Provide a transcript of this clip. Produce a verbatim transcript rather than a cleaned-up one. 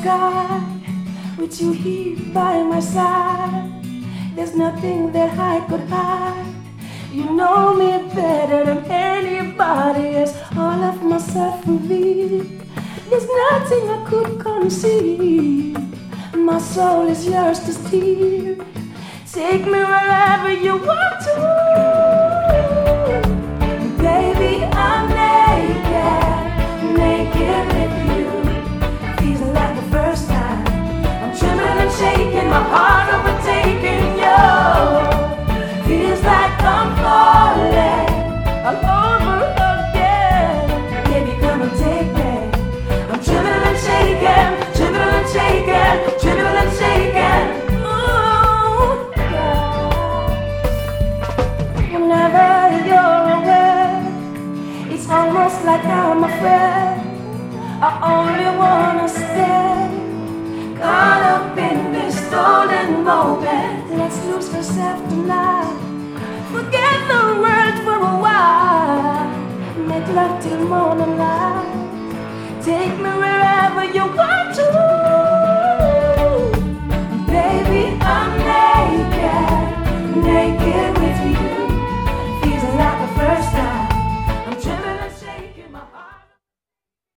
sky, with you here by my side. There's nothing that I could hide. You know me better than anybody else. All of myself revealed. There's nothing I could conceal. My soul is yours to steal. Take me wherever you want to. Baby, I'm naked, naked with you. Feels like the first time. I'm trembling and shaking, my heart overtaking you. Feels like I'm falling all over again. Baby, come and take me. I'm trembling and shaking, trembling and shaking, trembling and shaking. Ooh, yeah. Whenever you're away, it's almost like I'm afraid. I only wanna stay caught up in this stolen moment. Let's lose ourselves tonight. Forget the world for a while. Make love till morning light. Take me wherever you want to.